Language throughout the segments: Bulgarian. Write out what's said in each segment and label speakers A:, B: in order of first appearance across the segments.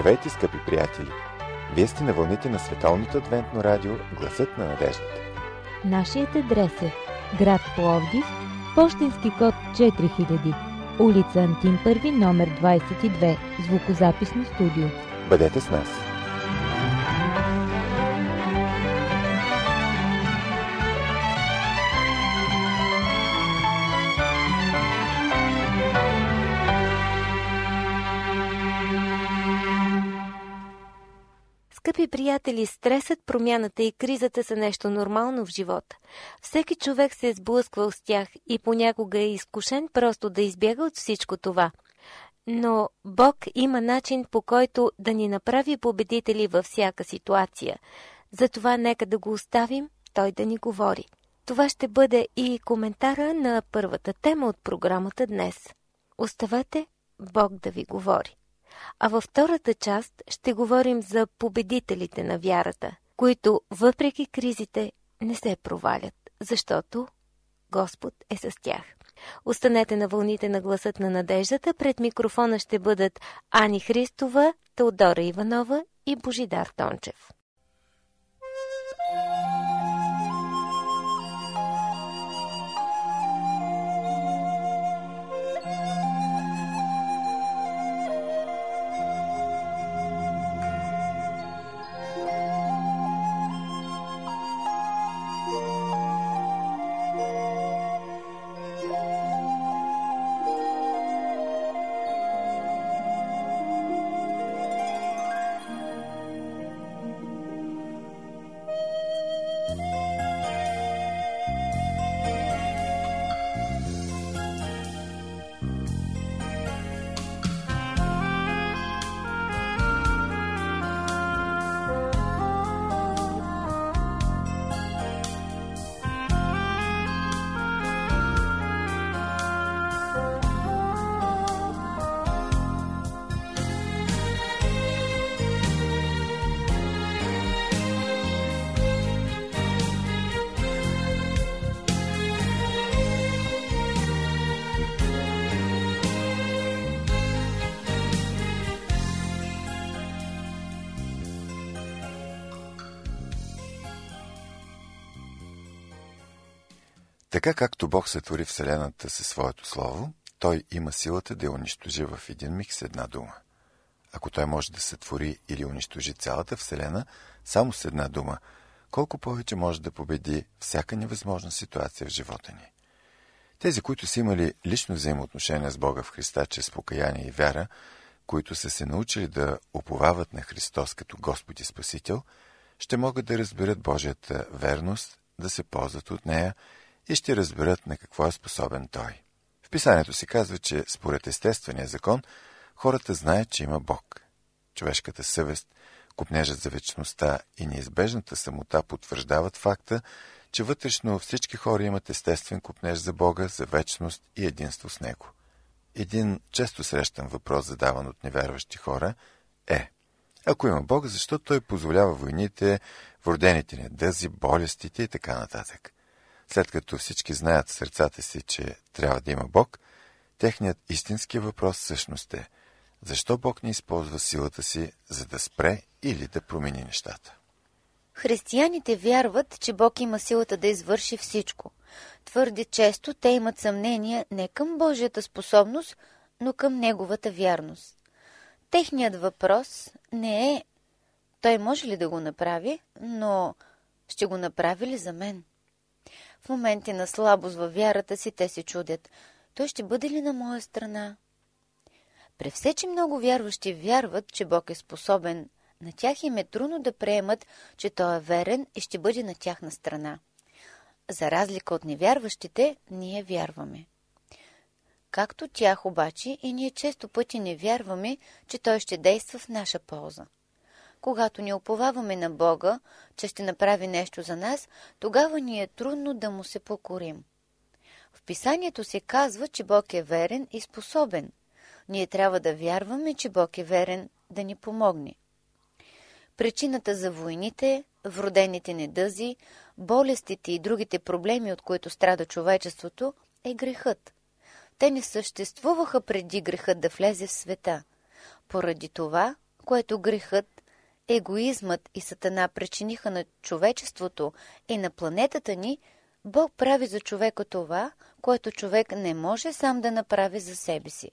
A: Здравейте, скъпи приятели! Вие сте на вълните на Световното адвентно радио Гласът на надеждата.
B: Нашият адрес е град Пловдив, пощенски код 4000, улица Антим Първи, номер 22, звукозаписно студио.
A: Бъдете с нас!
C: Скъпи приятели, стресът, промяната и кризата са нещо нормално в живота. Всеки човек се е сблъсквал с тях и понякога е изкушен просто да избяга от всичко това. Но Бог има начин, по който да ни направи победители във всяка ситуация. Затова нека да го оставим, Той да ни говори. Това ще бъде и коментара на първата тема от програмата днес. Оставете Бог да ви говори. А във втората част ще говорим за победителите на вярата, които въпреки кризите не се провалят, защото Господ е с тях. Останете на вълните на Гласът на надеждата. Пред микрофона ще бъдат Ани Христова, Теодора Иванова и Божидар Тончев.
A: Така както Бог сътвори Вселената със своето слово, Той има силата да я унищожи в един миг с една дума. Ако Той може да сътвори или унищожи цялата Вселена само с една дума, колко повече може да победи всяка невъзможна ситуация в живота ни. Тези, които са имали лично взаимоотношение с Бога в Христа чрез покаяние и вяра, които са се научили да уповават на Христос като Господ и Спасител, ще могат да разберат Божията верност, да се ползват от нея и ще разберат на какво е способен Той. В Писанието се казва, че според естествения закон, хората знаят, че има Бог. Човешката съвест, копнежът за вечността и неизбежната самота потвърждават факта, че вътрешно всички хора имат естествен копнеж за Бога, за вечност и единство с Него. Един често срещан въпрос, задаван от невярващи хора, е: ако има Бог, защо Той позволява войните, вродените недъзи, болестите и така нататък? След като всички знаят в сърцата си, че трябва да има Бог, техният истински въпрос всъщност е: защо Бог не използва силата си, за да спре или да промени нещата?
D: Християните вярват, че Бог има силата да извърши всичко. Твърде често те имат съмнения не към Божията способност, но към Неговата вярност. Техният въпрос не е: Той може ли да го направи, но ще го направи ли за мен? В моменти на слабост във вярата си те се чудят: Той ще бъде ли на моя страна? При все, че много вярващи вярват, че Бог е способен, на тях им е трудно да приемат, че Той е верен и ще бъде на тяхна страна. За разлика от невярващите, ние вярваме. Както тях обаче, и ние често пъти не вярваме, че Той ще действа в наша полза. Когато ни уповаваме на Бога, че ще направи нещо за нас, тогава ни е трудно да му се покорим. В Писанието се казва, че Бог е верен и способен. Ние трябва да вярваме, че Бог е верен да ни помогне. Причината за войните, вродените недъзи, болестите и другите проблеми, от които страда човечеството, е грехът. Те не съществуваха преди грехът да влезе в света. Поради това, което грехът, егоизмът и Сатана причиниха на човечеството и на планетата ни, Бог прави за човека това, което човек не може сам да направи за себе си.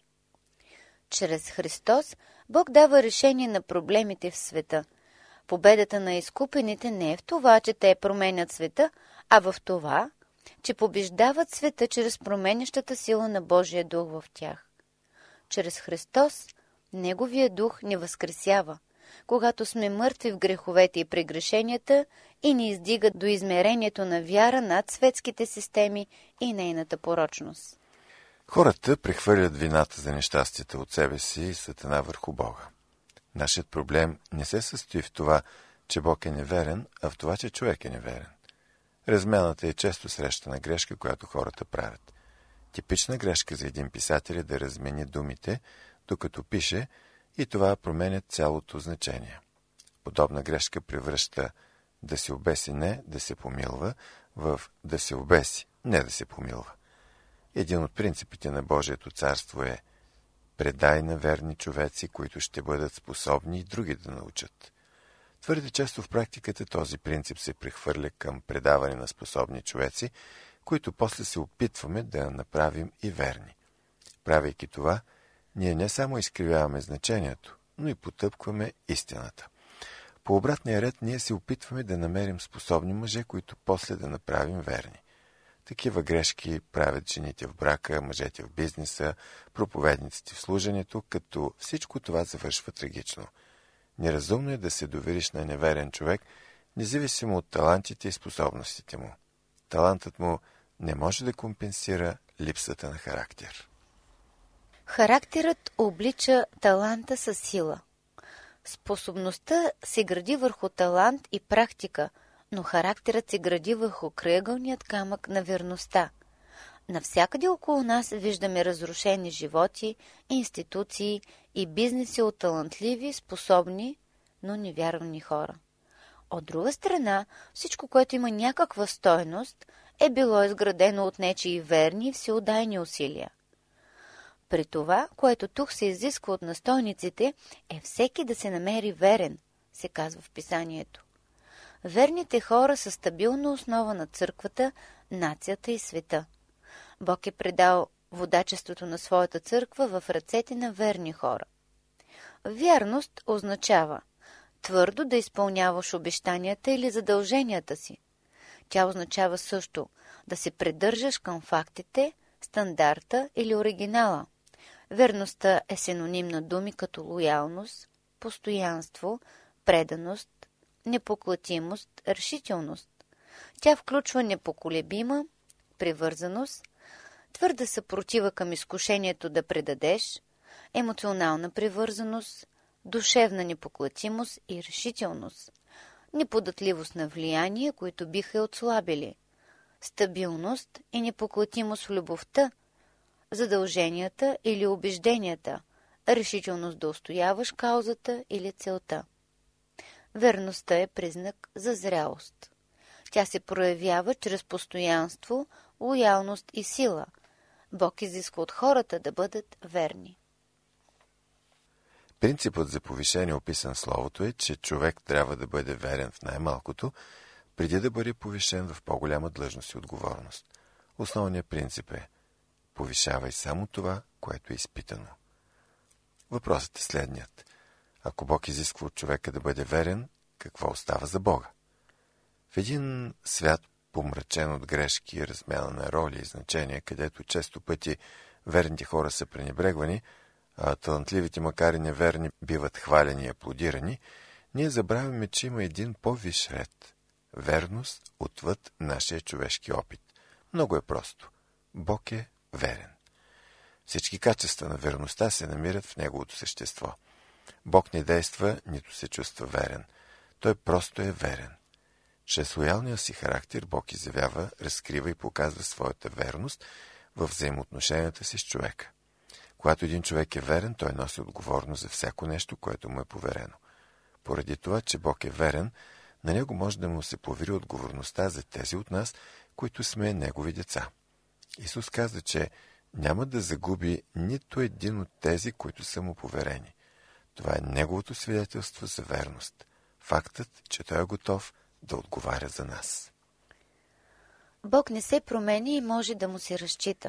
D: Чрез Христос Бог дава решение на проблемите в света. Победата на изкупените не е в това, че те променят света, а в това, че побеждават света чрез променящата сила на Божия дух в тях. Чрез Христос Неговия дух ни възкресява, когато сме мъртви в греховете и прегрешенията, и ни издига до измерението на вяра над светските системи и нейната порочност.
A: Хората прехвърлят вината за нещастията от себе си и Сатана върху Бога. Нашият проблем не се състои в това, че Бог е неверен, а в това, че човек е неверен. Размяната е често срещана грешка, която хората правят. Типична грешка за един писател е да размени думите, докато пише, и това променя цялото значение. Подобна грешка превръща да се обеси не да се помилва в да се обеси, не да се помилва. Един от принципите на Божието царство е: предай на верни човеци, които ще бъдат способни и други да научат. Твърде често в практиката този принцип се прехвърля към предаване на способни човеци, които после се опитваме да направим и верни. Правейки това, ние не само изкривяваме значението, но и потъпкваме истината. По обратния ред ние се опитваме да намерим способни мъже, които после да направим верни. Такива грешки правят жените в брака, мъжете в бизнеса, проповедниците в служенето, като всичко това завършва трагично. Неразумно е да се довериш на неверен човек, независимо от талантите и способностите му. Талантът му не може да компенсира липсата на характер.
D: Характерът облича таланта със сила. Способността се гради върху талант и практика, но характерът се гради върху крайъгълният камък на верността. Навсякъде около нас виждаме разрушени животи, институции и бизнеси от талантливи, способни, но невярвани хора. От друга страна, всичко, което има някаква стойност, е било изградено от нечии верни и всеотдайни усилия. При това, което тук се изисква от настойниците, е всеки да се намери верен, се казва в писанието. Верните хора са стабилна основа на църквата, нацията и света. Бог е предал водачеството на своята църква в ръцете на верни хора. Вярност означава твърдо да изпълняваш обещанията или задълженията си. Тя означава също да се придържаш към фактите, стандарта или оригинала. Верността е синоним на думи като лоялност, постоянство, преданост, непоклатимост, решителност. Тя включва непоколебима привързаност, твърда съпротива към изкушението да предадеш, емоционална привързаност, душевна непоклатимост и решителност, неподатливост на влияние, които биха я отслабили, стабилност и непоклатимост в любовта, задълженията или убежденията, решителност да устояваш каузата или целта. Верността е признак за зрялост. Тя се проявява чрез постоянство, лоялност и сила. Бог изисква от хората да бъдат верни.
A: Принципът за повишение, описан в Словото, е, че човек трябва да бъде верен в най-малкото, преди да бъде повишен в по-голяма длъжност и отговорност. Основният принцип е: повишавай само това, което е изпитано. Въпросът е следният: ако Бог изисква от човека да бъде верен, какво остава за Бога? В един свят, помрачен от грешки, размяна на роли и значения, където често пъти верните хора са пренебрегвани, а талантливите, макар и неверни, биват хвалени и аплодирани, ние забравяме, че има един по-висш ред – верност отвъд нашия човешки опит. Много е просто. Бог е верен. Всички качества на верността се намират в неговото същество. Бог не действа, нито се чувства верен. Той просто е верен. Чрез лоялния си характер Бог изявява, разкрива и показва своята верност в взаимоотношенията си с човека. Когато един човек е верен, той носи отговорност за всяко нещо, което му е поверено. Поради това, че Бог е верен, на него може да му се повери отговорността за тези от нас, които сме негови деца. Исус каза, че няма да загуби нито един от тези, които са му поверени. Това е Неговото свидетелство за верност. Фактът, че Той е готов да отговаря за нас.
D: Бог не се променя и може да му се разчита.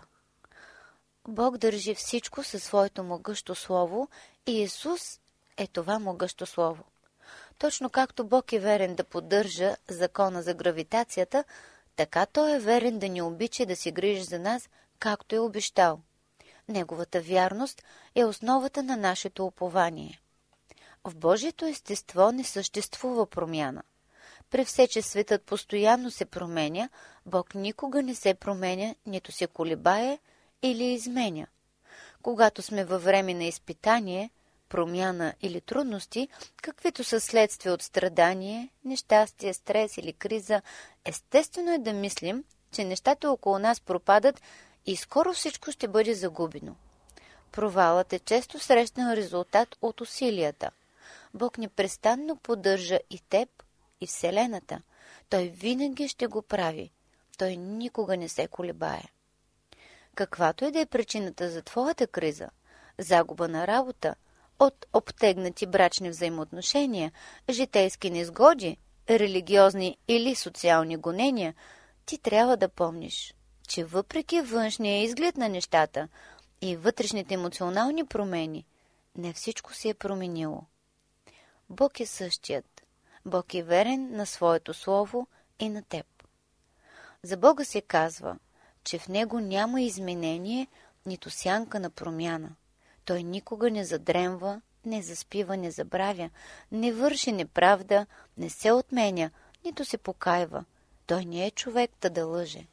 D: Бог държи всичко със своето могъщо слово и Исус е това могъщо слово. Точно както Бог е верен да поддържа закона за гравитацията, така Той е верен да ни обича и да се грижи за нас, както е обещал. Неговата вярност е основата на нашето упование. В Божието естество не съществува промяна. При все, че светът постоянно се променя, Бог никога не се променя, нито се колебае или изменя. Когато сме във време на изпитание, промяна или трудности, каквито са следствие от страдание, нещастие, стрес или криза, естествено е да мислим, че нещата около нас пропадат и скоро всичко ще бъде загубено. Провалът е често срещан резултат от усилията. Бог непрестанно поддържа и теб, и Вселената. Той винаги ще го прави. Той никога не се колебае. Каквато и да е причината за твоята криза, загуба на работа, от обтегнати брачни взаимоотношения, житейски незгоди, религиозни или социални гонения, ти трябва да помниш, че въпреки външния изглед на нещата и вътрешните емоционални промени, не всичко се е променило. Бог е същият. Бог е верен на своето слово и на теб. За Бога се казва, че в Него няма изменение, нито сянка на промяна. Той никога не задремва, не заспива, не забравя, не върши неправда, не се отменя, нито се покайва. Той не е човек да лъже.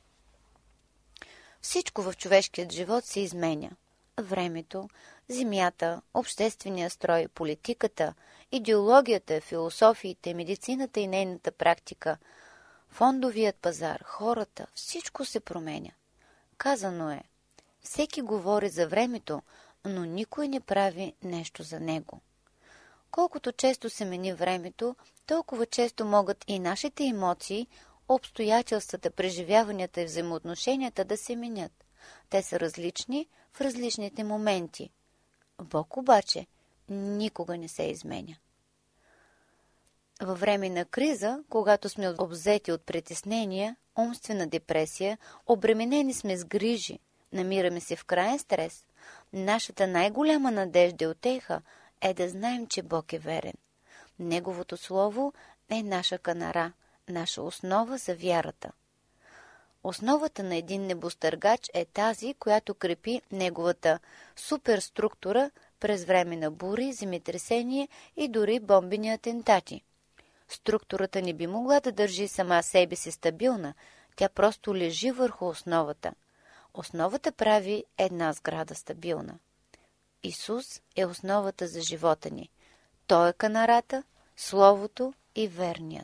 D: Всичко в човешкият живот се изменя. Времето, земята, обществения строй, политиката, идеологията, философиите, медицината и нейната практика, фондовият пазар, хората, всичко се променя. Казано е, всеки говори за времето, но никой не прави нещо за него. Колкото често се мени времето, толкова често могат и нашите емоции, обстоятелствата, преживяванията и взаимоотношенията да се менят. Те са различни в различните моменти. Бог обаче никога не се изменя. Във време на криза, когато сме обзети от притеснения, умствена депресия, обременени сме с грижи, намираме се в краен стрес, нашата най-голяма надежда и утеха е да знаем, че Бог е верен. Неговото слово е наша канара, наша основа за вярата. Основата на един небостъргач е тази, която крепи неговата суперструктура през време на бури, земетресение и дори бомбени атентати. Структурата не би могла да държи сама себе си стабилна, тя просто лежи върху основата. Основата прави една сграда стабилна. Исус е основата за живота ни. Той е канарата, Словото и верният.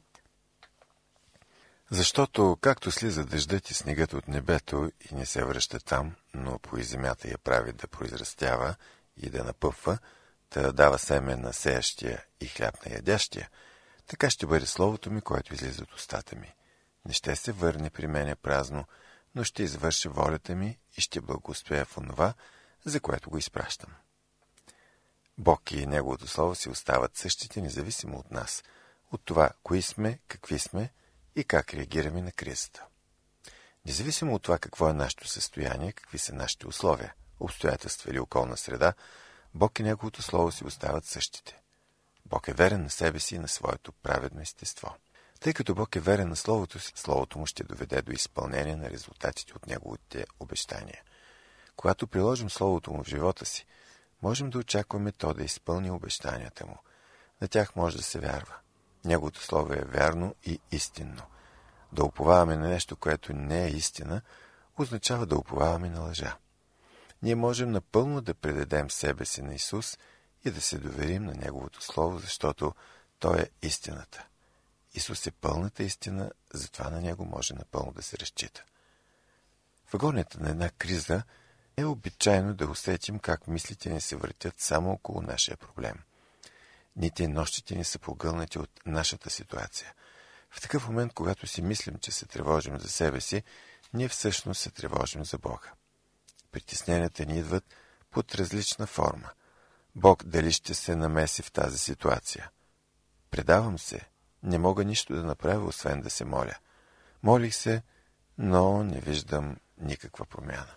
A: Защото, както слиза дъждът и снегът от небето и не се връща там, но по земята я прави да произрастява и да напъпва, да дава семе на сеящия и хляб на ядящия, така ще бъде словото ми, което излиза от устата ми. Не ще се върне при мене празно, но ще извърши волята ми и ще благостоя в онова, за което го изпращам. Бог и Неговото Слово си остават същите, независимо от нас, от това, кои сме, какви сме и как реагираме на кризата. Независимо от това какво е нашето състояние, какви са нашите условия, обстоятелства или околна среда, Бог и Неговото Слово си остават същите. Бог е верен на себе си и на своето праведно естество. Тъй като Бог е верен на Словото си, Словото му ще доведе до изпълнение на резултатите от Неговите обещания. Когато приложим Словото му в живота си, можем да очакваме то да изпълни обещанията му. На тях може да се вярва. Неговото Слово е вярно и истинно. Да уповаваме на нещо, което не е истина, означава да уповаваме на лъжа. Ние можем напълно да предадем себе си на Исус и да се доверим на Неговото Слово, защото Той е истината. Исус е пълната истина, затова на Него може напълно да се разчита. В агонията на една криза е обичайно да усетим как мислите ни се въртят само около нашия проблем. Дните и нощите ни са погълнати от нашата ситуация. В такъв момент, когато си мислим, че се тревожим за себе си, ние всъщност се тревожим за Бога. Притесненията ни идват под различна форма. Бог дали ще се намеси в тази ситуация. Предавам се. Не мога нищо да направя, освен да се моля. Молих се, но не виждам никаква промяна.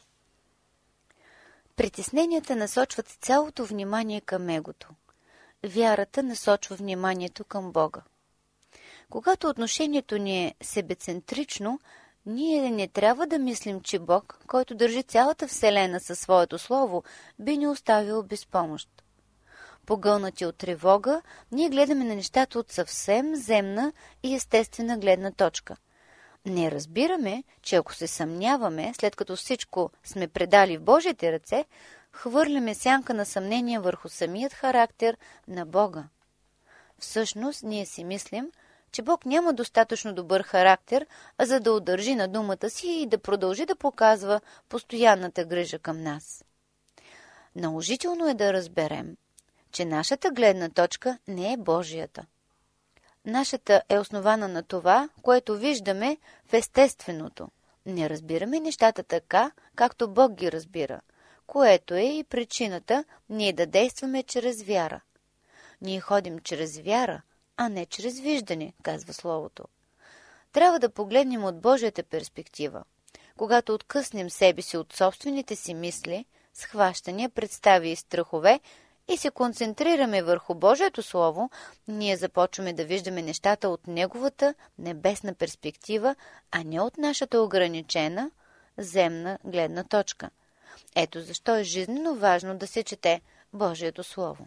D: Притесненията насочват цялото внимание към егото. Вярата насочва вниманието към Бога. Когато отношението ни е себецентрично, ние не трябва да мислим, че Бог, който държи цялата Вселена със своето слово, би ни оставил без помощ. Погълнати от тревога, ние гледаме на нещата от съвсем земна и естествена гледна точка. Не разбираме, че ако се съмняваме, след като всичко сме предали в Божите ръце, хвърляме сянка на съмнение върху самият характер на Бога. Всъщност, ние си мислим, че Бог няма достатъчно добър характер, за да удържи на думата си и да продължи да показва постоянната грижа към нас. Наложително е да разберем, че нашата гледна точка не е Божията. Нашата е основана на това, което виждаме в естественото. Не разбираме нещата така, както Бог ги разбира, което е и причината ние да действаме чрез вяра. Ние ходим чрез вяра, а не чрез виждане, казва Словото. Трябва да погледнем от Божията перспектива. Когато откъснем себе си от собствените си мисли, схващания, представи и страхове и се концентрираме върху Божието Слово, ние започваме да виждаме нещата от Неговата небесна перспектива, а не от нашата ограничена земна гледна точка. Ето защо е жизненно важно да се чете Божието Слово.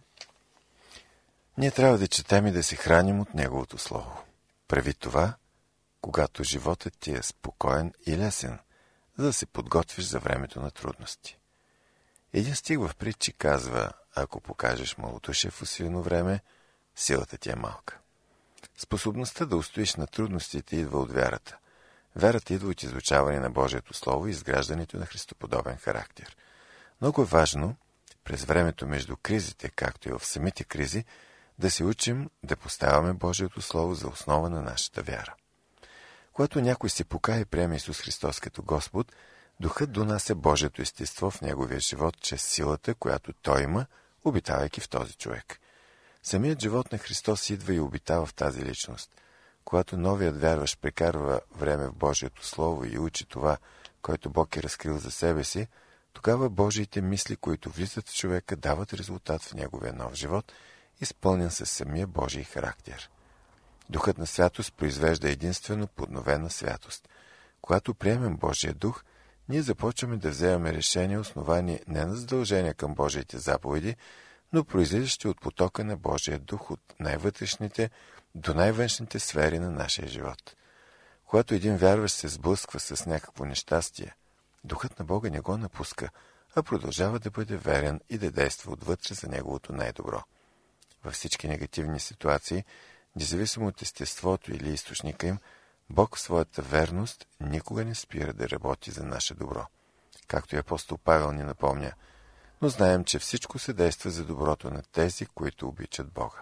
A: Ние трябва да четем и да се храним от Неговото Слово. Прави това, когато животът ти е спокоен и лесен, за да се подготвиш за времето на трудности. Един стих в Притчи казва: ако покажеш малодушие в усилено време, силата ти е малка. Способността да устоиш на трудностите идва от вярата. Вярата идва от изучаване на Божието Слово и изграждането на христоподобен характер. Много е важно през времето между кризите, както и в самите кризи, да се учим да поставяме Божието Слово за основа на нашата вяра. Когато някой се покае и приеме Исус Христос като Господ, Духът донася Божието естество в неговия живот чрез силата, която той има, обитавайки в този човек. Самият живот на Христос идва и обитава в тази личност. Когато новият вярващ прекарва време в Божието Слово и учи това, което Бог е разкрил за себе си, тогава Божиите мисли, които влизат в човека, дават резултат в неговия нов живот, изпълнен със самия Божий характер. Духът на святост произвежда единствено подновена святост. Когато приемем Божия дух, ние започваме да вземаме решения, основани не на задължения към Божиите заповеди, но произлизащи от потока на Божия дух от най-вътрешните до най-външните сфери на нашия живот. Когато един вярващ се сблъсква с някакво нещастие, Духът на Бога не го напуска, а продължава да бъде верен и да действа отвътре за неговото най-добро. Във всички негативни ситуации, независимо от естеството или източника им, Бог в своята верност никога не спира да работи за наше добро. Както и апостол Павел ни напомня, но знаем, че всичко се действа за доброто на тези, които обичат Бога.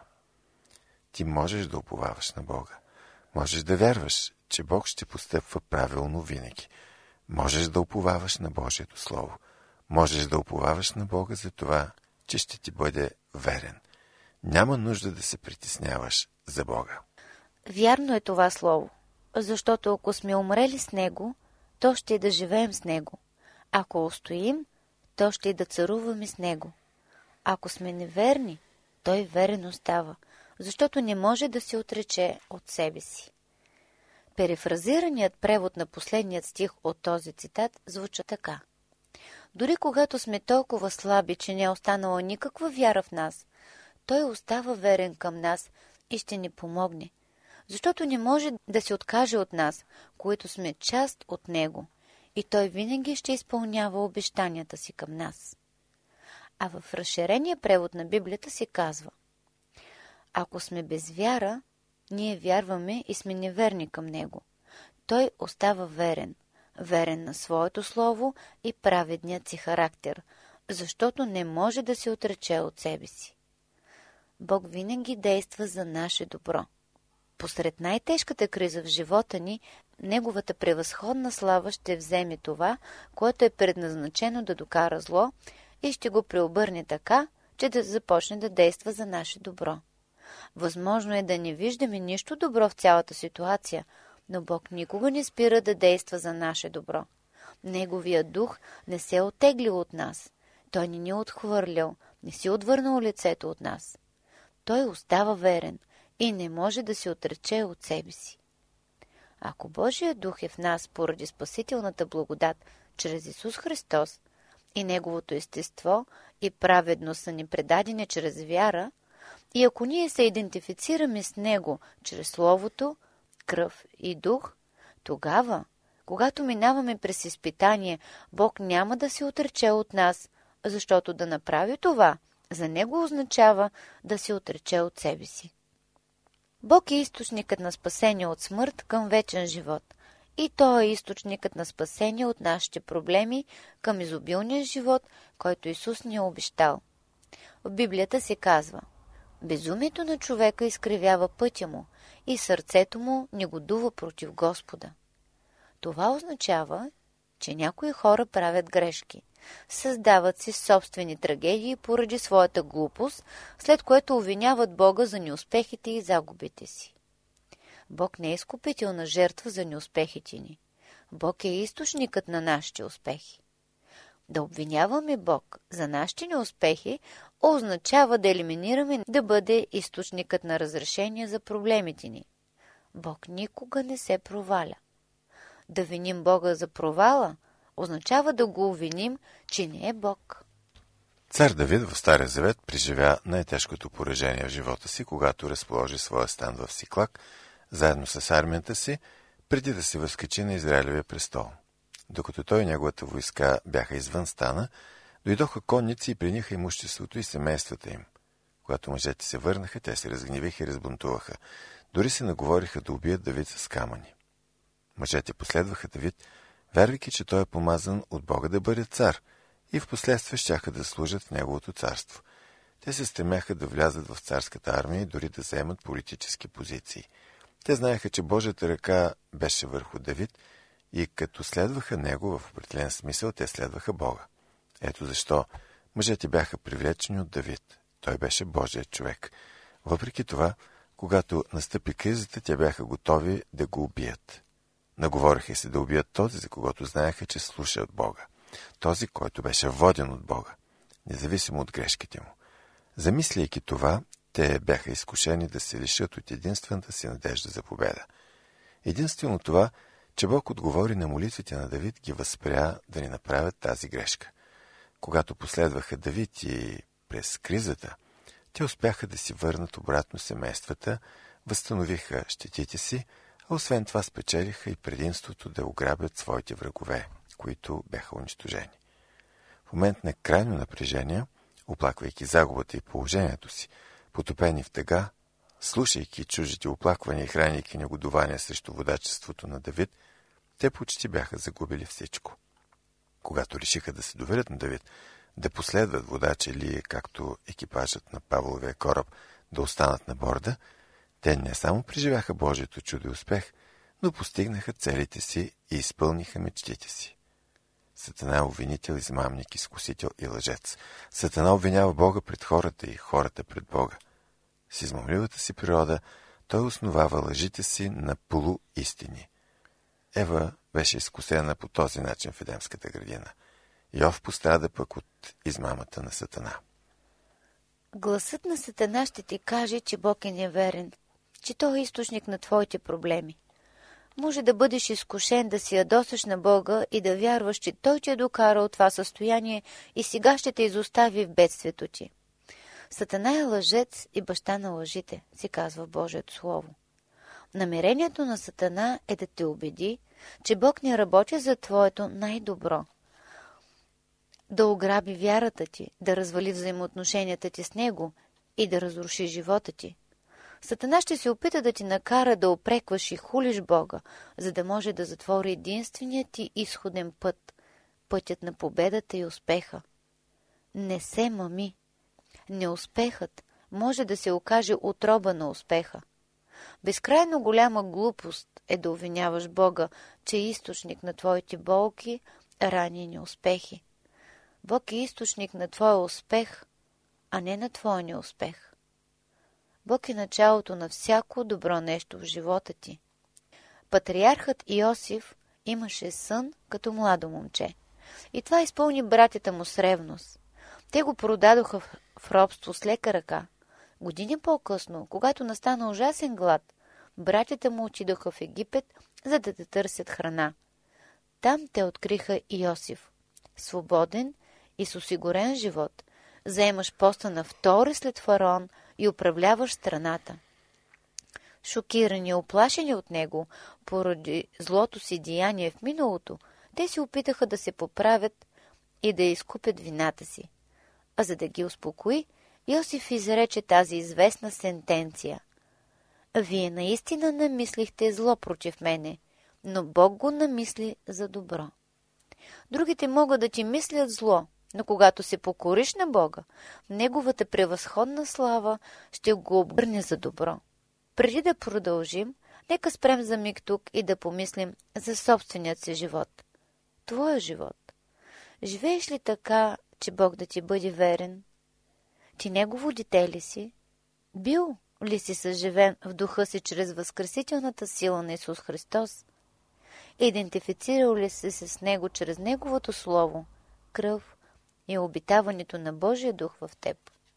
A: Ти можеш да уповаваш на Бога. Можеш да вярваш, че Бог ще постъпва правилно винаги. Можеш да уповаваш на Божието Слово. Можеш да уповаваш на Бога за това, че ще ти бъде верен. Няма нужда да се притесняваш за Бога.
D: Вярно е това слово, защото ако сме умрели с Него, то ще и да живеем с Него. Ако устоим, то ще и да царуваме с Него. Ако сме неверни, Той верен остава, защото не може да се отрече от себе си. Перифразираният превод на последният стих от този цитат звуча така: дори когато сме толкова слаби, че не е останала никаква вяра в нас, Той остава верен към нас и ще ни помогне, защото не може да се откаже от нас, които сме част от Него, и Той винаги ще изпълнява обещанията си към нас. А в разширения превод на Библията се казва: ако сме без вяра, ние вярваме и сме неверни към Него. Той остава верен, верен на своето слово и праведният си характер, защото не може да се отрече от себе си. Бог винаги действа за наше добро. Посред най-тежката криза в живота ни, Неговата превъзходна слава ще вземе това, което е предназначено да докара зло, и ще го преобърне така, ще да започне да действа за наше добро. Възможно е да не виждаме нищо добро в цялата ситуация, но Бог никога не спира да действа за наше добро. Неговият дух не се е оттеглил от нас. Той не ни е отхвърлял, не си отвърнал лицето от нас. Той остава верен и не може да се отрече от себе си. Ако Божият дух е в нас поради спасителната благодат чрез Исус Христос и Неговото естество и праведност са ни предадени чрез вяра, и ако ние се идентифицираме с Него чрез Словото, кръв и дух, тогава, когато минаваме през изпитание, Бог няма да се отрече от нас, защото да направи това за Него означава да се отрече от себе си. Бог е източникът на спасение от смърт към вечен живот. И Той е източникът на спасение от нашите проблеми към изобилния живот, който Исус ни е обещал. В Библията се казва: безумието на човека изкривява пътя му и сърцето му негодува против Господа. Това означава, че някои хора правят грешки. Създават си собствени трагедии поради своята глупост, след което обвиняват Бога за неуспехите и загубите си. Бог не е изкупителна жертва за неуспехите ни. Бог е източникът на нашите успехи. Да обвиняваме Бог за нашите неуспехи означава да елиминираме да бъде източникът на разрешение за проблемите ни. Бог никога не се проваля. Да виним Бога за провала означава да го обвиним, че не е Бог.
A: Цар Давид в Стария завет преживя най-тежкото поражение в живота си, когато разположи своя стан в Сиклаг, заедно с армията си, преди да се възкачи на Израилевия престол. Докато той и неговата войска бяха извън стана, дойдоха конници и плениха имуществото и семействата им. Когато мъжете се върнаха, те се разгневиха и разбунтуваха. Дори се наговориха да убият Давид с камъни. Мъжете последваха Давид, вярвайки, че той е помазан от Бога да бъде цар, и впоследствие щяха да служат в неговото царство. Те се стремяха да влязат в царската армия и дори да заемат политически позиции. Те знаеха, че Божията ръка беше върху Давид и като следваха него в определен смисъл, те следваха Бога. Ето защо мъжете бяха привлечени от Давид. Той беше Божият човек. Въпреки това, когато настъпи кризата, те бяха готови да го убият. Наговориха се да убият този, за когото знаеха, че слуша от Бога. Този, който беше воден от Бога, независимо от грешките му. Замисляйки това, те бяха изкушени да се лишат от единствената си надежда за победа. Единствено това, че Бог отговори на молитвите на Давид, ги възпря да не направят тази грешка. Когато последваха Давид и през кризата, те успяха да си върнат обратно семействата, възстановиха щетите си, а освен това спечелиха и предимството да ограбят своите врагове, които бяха унищожени. В момент на крайно напрежение, оплаквайки загубата и положението си, потопени в тъга, слушайки чужите оплаквания и храняйки негодование срещу водачеството на Давид, те почти бяха загубили всичко. Когато решиха да се доверят на Давид, да последват водача или, както екипажът на Павловия кораб, да останат на борда, те не само преживяха Божието чудо и успех, но постигнаха целите си и изпълниха мечтите си. Сатана е обвинител, измамник, изкусител и лъжец. Сатана обвинява Бога пред хората и хората пред Бога. С измамливата си природа той основава лъжите си на полуистини. Ева беше изкусена по този начин в Едемската градина. Йов пострада пък от измамата на Сатана.
D: Гласът на Сатана ще ти каже, че Бог е неверен, че той е източник на твоите проблеми. Може да бъдеш изкушен да си ядосаш на Бога и да вярваш, че Той те е докарал това състояние и сега ще те изостави в бедствието ти. Сатана е лъжец и баща на лъжите, се казва в Божието Слово. Намерението на Сатана е да те убеди, че Бог не работи за твоето най-добро. Да ограби вярата ти, да развали взаимоотношенията ти с Него и да разруши живота ти. Сатана ще се опита да ти накара да опрекваш и хулиш Бога, за да може да затвори единственият ти изходен път, пътят на победата и успеха. Не се мами. Неуспехът може да се окаже отроба на успеха. Безкрайно голяма глупост е да обвиняваш Бога, че е източник на твоите болки, рани и неуспехи. Бог е източник на твоя успех, а не на твоя неуспех. Бог е началото на всяко добро нещо в живота ти. Патриархът Йосиф имаше сън като младо момче. И това изпълни братята му с ревност. Те го продадоха в робство с лека ръка. Години по-късно, когато настана ужасен глад, братята му отидоха в Египет, за да търсят храна. Там те откриха Йосиф. Свободен и с осигурен живот, заемаш поста на втори след фараон и управляваш страната. Шокирани и оплашени от него, поради злото си деяние в миналото, те се опитаха да се поправят и да изкупят вината си. А за да ги успокои, Йосиф изрече тази известна сентенция. Вие наистина намислихте зло против мене, но Бог го намисли за добро. Другите могат да ти мислят зло, но когато се покориш на Бога, Неговата превъзходна слава ще го обърне за добро. Преди да продължим, нека спрем за миг тук и да помислим за собственият си живот. Твоя живот. Живееш ли така, че Бог да ти бъде верен? Ти Негово дете ли си? Бил ли си съживен в духа си чрез възкресителната сила на Исус Христос? Идентифицирал ли си се с Него чрез Неговото Слово, кръв и обитаването на Божия дух в теб?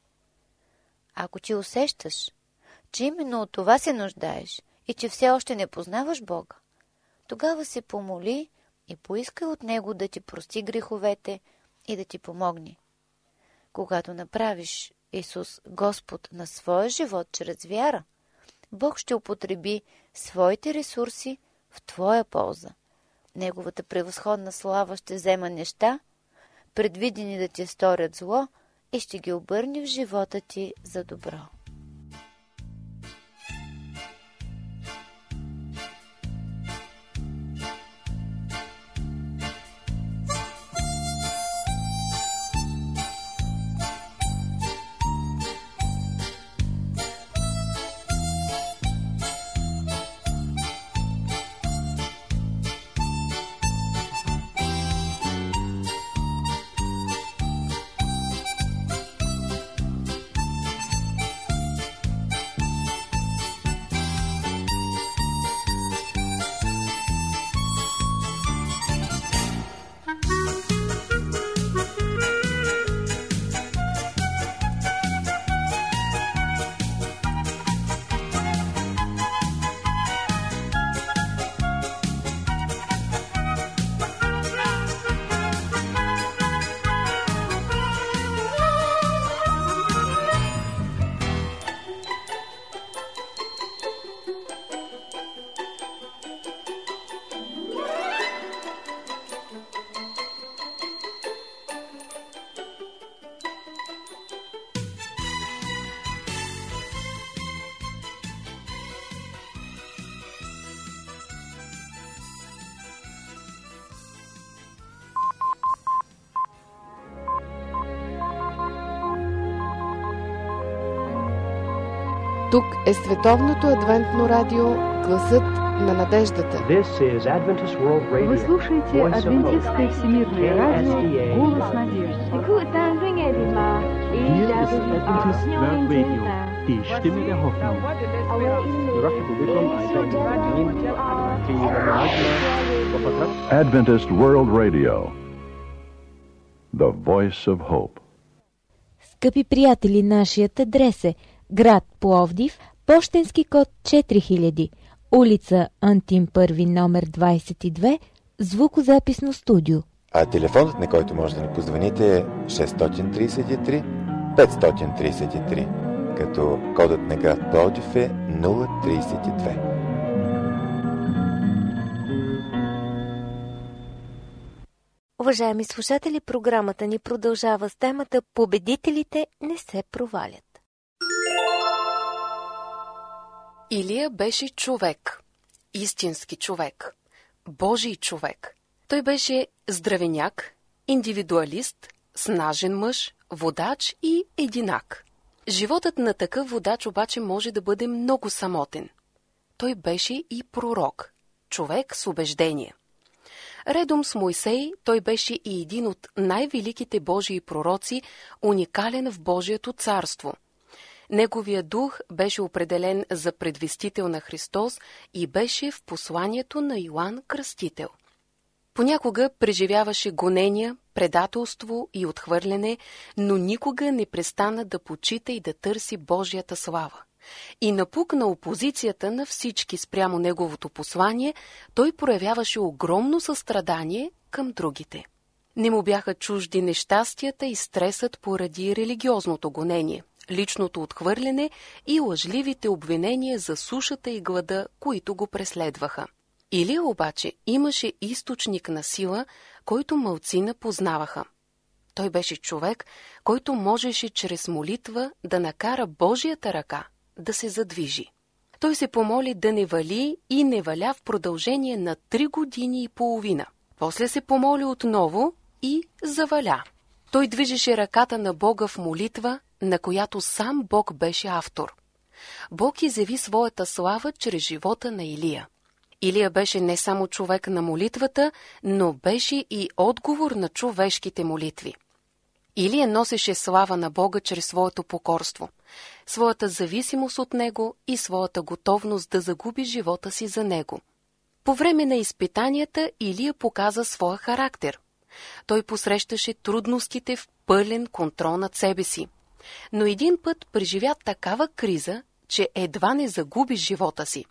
D: Ако ти усещаш, че именно от това се нуждаеш и че все още не познаваш Бога, тогава се помоли и поискай от Него да ти прости греховете и да ти помогне. Когато направиш Исус Господ на своя живот чрез вяра, Бог ще употреби своите ресурси в твоя полза. Неговата превъзходна слава ще взема неща, предвидени да ти сторят зло, и ще ги обърне в живота ти за добро.
E: Тук е Световното адвентно радио Гласът на надеждата.
F: Вы слушаете Адвентистское всемирное радио Голос надежды.
G: Die Stimme der Hoffnung.
H: Adventist World Radio, the voice of hope.
B: Скъпи приятели, нашият адрес е град Пловдив, пощенски код 4000, улица Антим Първи, номер 22, звукозаписно студио.
A: А телефонът, на който може да ни позвоните, е 633 533, като кодът на град Пловдив е 032.
C: Уважаеми слушатели, програмата ни продължава с темата "Победителите не се провалят".
I: Илия беше човек, истински човек, Божий човек. Той беше здравеняк, индивидуалист, снажен мъж, водач и единак. Животът на такъв водач обаче може да бъде много самотен. Той беше и пророк, човек с убеждение. Редом с Мойсей, той беше и един от най-великите Божии пророци, уникален в Божието царство. Неговия дух беше определен за предвестител на Христос и беше в посланието на Йоан Кръстител. Понякога преживяваше гонения, предателство и отхвърляне, но никога не престана да почита и да търси Божията слава. И напук на опозицията на всички спрямо неговото послание, той проявяваше огромно състрадание към другите. Не му бяха чужди нещастията и стресът поради религиозното гонение, личното отхвърляне и лъжливите обвинения за сушата и глада, които го преследваха. Илия обаче имаше източник на сила, който малцина познаваха. Той беше човек, който можеше чрез молитва да накара Божията ръка да се задвижи. Той се помоли да не вали и не валя в продължение на 3 години и половина. После се помоли отново и заваля. Той движеше ръката на Бога в молитва, на която сам Бог беше автор. Бог изяви своята слава чрез живота на Илия. Илия беше не само човек на молитвата, но беше и отговор на човешките молитви. Илия носеше слава на Бога чрез своето покорство, своята зависимост от Него и своята готовност да загуби живота си за Него. По време на изпитанията Илия показа своя характер. Той посрещаше трудностите в пълен контрол над себе си. Но един път преживя такава криза, че едва не загуби живота си.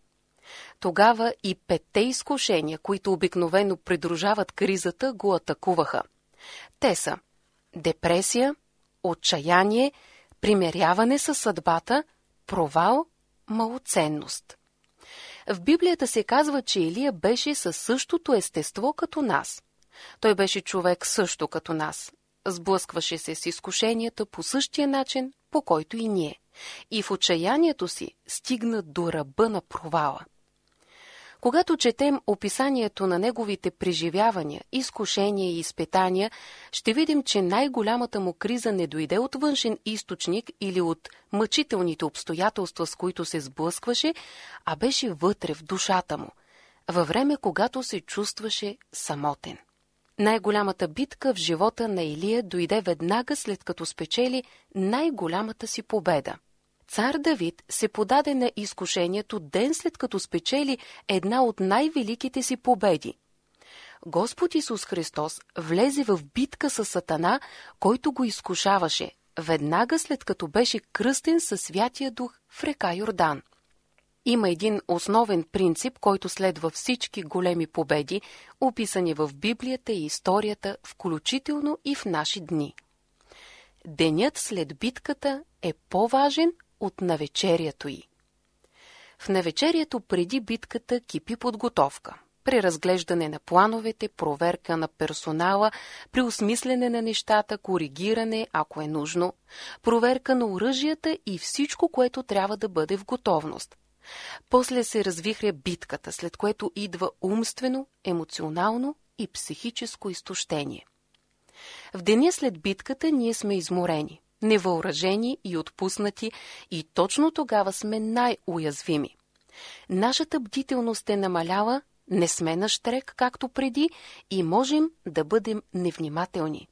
I: Тогава и 5 изкушения, които обикновено придружават кризата, го атакуваха. Те са депресия, отчаяние, примиряване със съдбата, провал, малоценност. В Библията се казва, че Илия беше със същото естество като нас. Той беше човек също като нас. Сблъскваше се с изкушенията по същия начин, по който и ние. И в отчаянието си стигна до ръба на провала. Когато четем описанието на неговите преживявания, изкушения и изпитания, ще видим, че най-голямата му криза не дойде от външен източник или от мъчителните обстоятелства, с които се сблъскваше, а беше вътре в душата му, във време, когато се чувстваше самотен. Най-голямата битка в живота на Илия дойде веднага след като спечели най-голямата си победа. Цар Давид се подаде на изкушението ден след като спечели една от най-великите си победи. Господ Исус Христос влезе в битка с Сатана, който го изкушаваше, веднага след като беше кръстен със Святия Дух в река Йордан. Има един основен принцип, който следва всички големи победи, описани в Библията и историята, включително и в наши дни. Денят след битката е по-важен от навечерието й. В навечерието преди битката кипи подготовка, преразглеждане на плановете, проверка на персонала, преосмислене на нещата, коригиране, ако е нужно, проверка на оръжията и всичко, което трябва да бъде в готовност. После се развихря битката, след което идва умствено, емоционално и психическо изтощение. В деня след битката ние сме изморени, невъоръжени и отпуснати и точно тогава сме най-уязвими. Нашата бдителност е намаляла, не сме на щрек, както преди, и можем да бъдем невнимателни.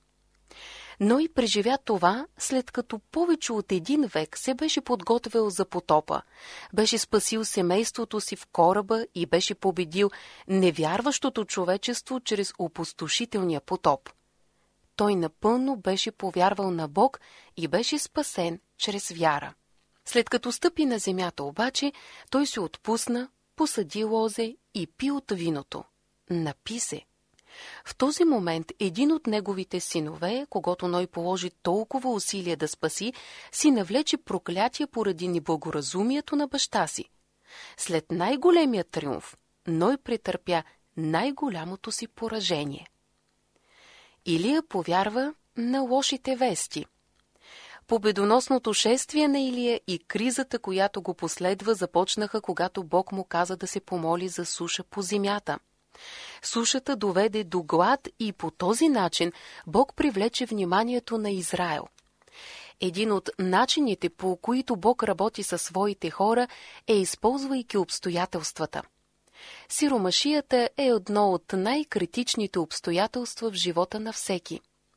I: Но и преживя това, след като повече от 1 век се беше подготвил за потопа, беше спасил семейството си в кораба и беше победил невярващото човечество чрез опустошителния потоп. Той напълно беше повярвал на Бог и беше спасен чрез вяра. След като стъпи на земята обаче, той се отпусна, посади лозе и пи от виното. Напи се. В този момент един от неговите синове, когато Ной положи толкова усилия да спаси, си навлече проклятие поради неблагоразумието на баща си. След най-големия триумф, Ной претърпя най-голямото си поражение. Илия повярва на лошите вести. Победоносното шествие на Илия и кризата, която го последва, започнаха, когато Бог му каза да се помоли за суша по земята. Сушата доведе до глад и по този начин Бог привлече вниманието на Израел. Един от начините, по които Бог работи със своите хора, е използвайки обстоятелствата. Сиромашията е едно от най-критичните обстоятелства в живота на всеки.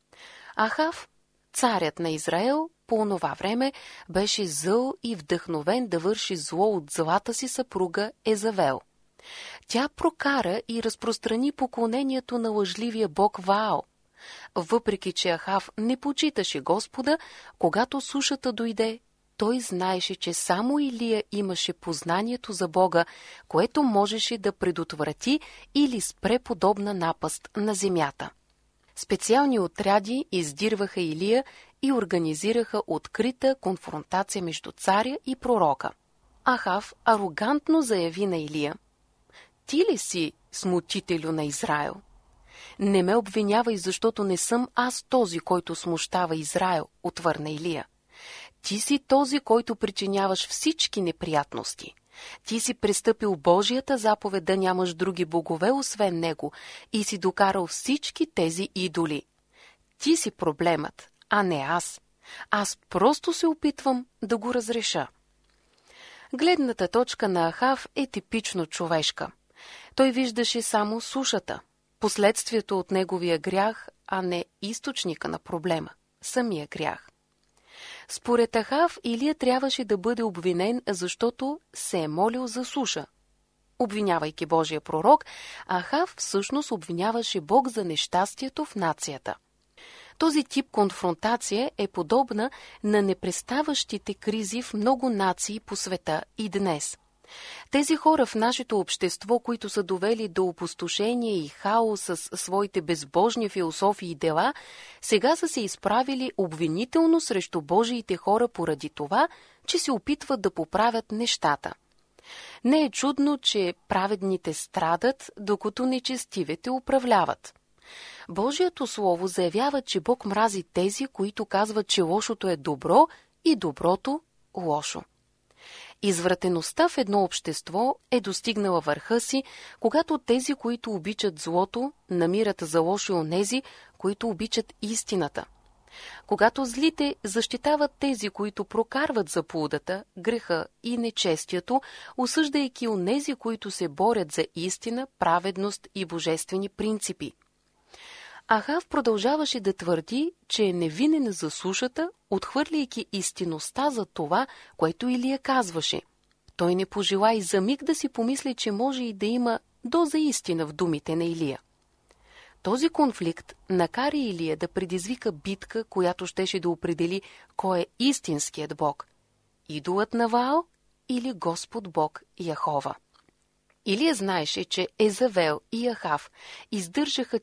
I: Ахав, царят на Израел, по онова време беше зъл и вдъхновен да върши зло от злата си съпруга Езавел. Тя прокара и разпространи поклонението на лъжливия бог Ваал. Въпреки че Ахав не почиташе Господа, когато сушата дойде, той знаеше, че само Илия имаше познанието за Бога, което можеше да предотврати или спре подобна напаст на земята. Специални отряди издирваха Илия и организираха открита конфронтация между царя и пророка. Ахав арогантно заяви на Илия: „Ти ли си смутителю на Израел? Не ме обвинявай, защото не съм аз този, който смущава Израел“, отвърна Илия. „Ти си този, който причиняваш всички неприятности. Ти си престъпил Божията заповед да нямаш други богове, освен него, и си докарал всички тези идоли. Ти си проблемът, а не аз. Аз просто се опитвам да го разреша.“ Гледната точка на Ахав е типично човешка. Той виждаше само сушата, последствието от неговия грях, а не източника на проблема, самия грях. Според Ахав, Илия трябваше да бъде обвинен, защото се е молил за суша. Обвинявайки Божия пророк, Ахав всъщност обвиняваше Бог за нещастието в нацията. Този тип конфронтация е подобна на непреставащите кризи в много нации по света и днес. Тези хора в нашето общество, които са довели до опустошение и хаос с своите безбожни философии и дела, сега са се изправили обвинително срещу Божиите хора поради това, че се опитват да поправят нещата. Не е чудно, че праведните страдат, докато нечестивите управляват. Божието слово заявява, че Бог мрази тези, които казват, че лошото е добро и доброто – лошо. Извратеността в едно общество е достигнала върха си, когато тези, които обичат злото, намират за лошо онези, които обичат истината. Когато злите защитават тези, които прокарват заблудата, греха и нечестието, осъждайки онези, които се борят за истина, праведност и божествени принципи. Ахав продължаваше да твърди, че е невинен за сушата, отхвърляйки истинността за това, което Илия казваше. Той не пожела и за миг да си помисли, че може и да има доза истина в думите на Илия. Този конфликт накара Илия да предизвика битка, която щеше да определи кой е истинският Бог – идолът на Ваал или Господ Бог Яхова. Илия знаеше, че Езавел и Ахав издържаха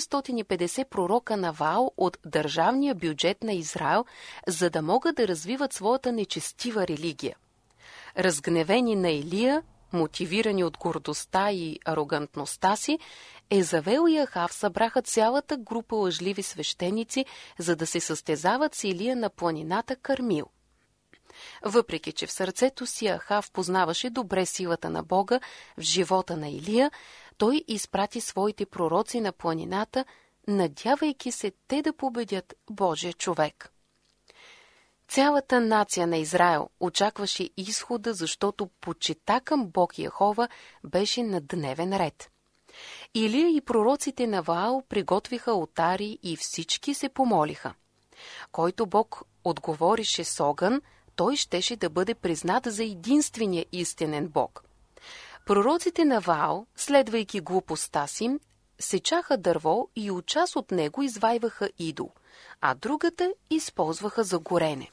I: 450 пророка на Ваал от държавния бюджет на Израел, за да могат да развиват своята нечестива религия. Разгневени на Илия, мотивирани от гордостта и арогантността си, Езавел и Ахав събраха цялата група лъжливи свещеници, за да се състезават с Илия на планината Кармил. Въпреки че в сърцето си Ахав познаваше добре силата на Бога в живота на Илия, той изпрати своите пророци на планината, надявайки се те да победят Божия човек. Цялата нация на Израел очакваше изхода, защото почита към Бог Яхова беше на дневен ред. Илия и пророците на Ваал приготвиха олтари и всички се помолиха. Който Бог отговорише с огън, той щеше да бъде признат за единствения истинен Бог. Пророците на Ваал, следвайки глупостта си, сечаха дърво и от част от него извайваха идол, а другата използваха за горене.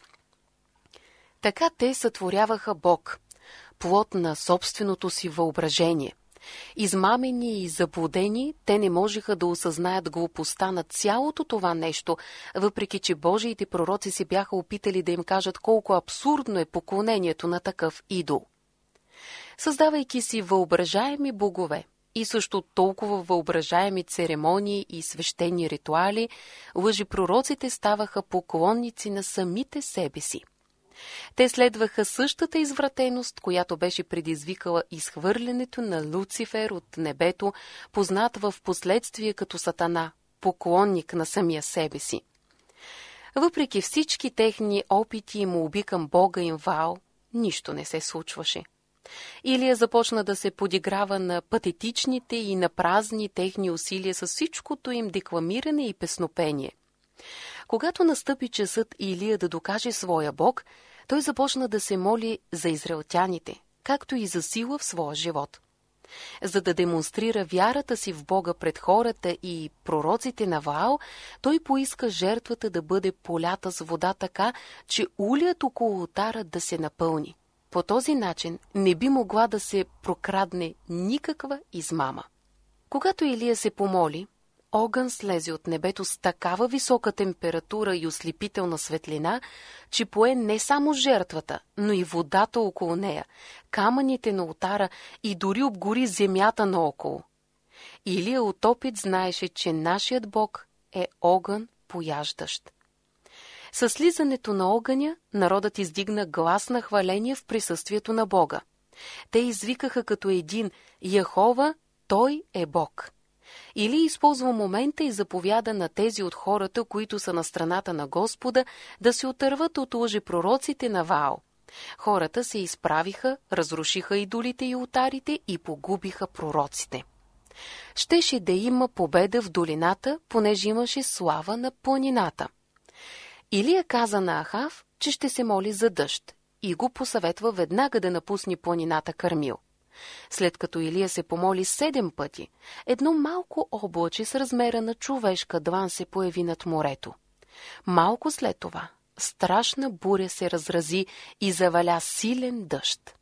I: Така те сътворяваха Бог, плод на собственото си въображение. Измамени и заблудени, те не можеха да осъзнаят глупостта на цялото това нещо, въпреки че Божиите пророци се бяха опитали да им кажат колко абсурдно е поклонението на такъв идол. Създавайки си въображаеми богове и също толкова въображаеми церемонии и свещени ритуали, лъжепророците ставаха поклонници на самите себе си. Те следваха същата извратеност, която беше предизвикала изхвърлянето на Луцифер от небето, познат в последствие като Сатана, поклонник на самия себе си. Въпреки всички техни опити и молби към Бога им Ваал, нищо не се случваше. Илия започна да се подиграва на патетичните и на празни техни усилия с всичкото им декламиране и песнопение. Когато настъпи часът Илия да докаже своя Бог, той започна да се моли за израелтяните, както и за сила в своя живот. За да демонстрира вярата си в Бога пред хората и пророците на Ваал, той поиска жертвата да бъде полята с вода така, че улият около олтара да се напълни. По този начин не би могла да се прокрадне никаква измама. Когато Илия се помоли, огън слезе от небето с такава висока температура и ослепителна светлина, че пое не само жертвата, но и водата около нея, камъните на олтара и дори обгори земята наоколо. Илия от опит знаеше, че нашият Бог е огън пояждащ. Със слизането на огъня, народът издигна глас на хваление в присъствието на Бога. Те извикаха като един: Яхова, Той е Бог. Или използва момента и заповяда на тези от хората, които са на страната на Господа, да се отърват от лъжепророците на Ваал. Хората се изправиха, разрушиха идолите и олтарите и погубиха пророците. Щеше да има победа в долината, понеже имаше слава на планината. Илия каза на Ахав, че ще се моли за дъжд и го посъветва веднага да напусне планината Кармил. След като Илия се помоли 7 пъти, едно малко облаче с размера на човешка длан се появи над морето. Малко след това страшна буря се разрази и заваля силен дъжд.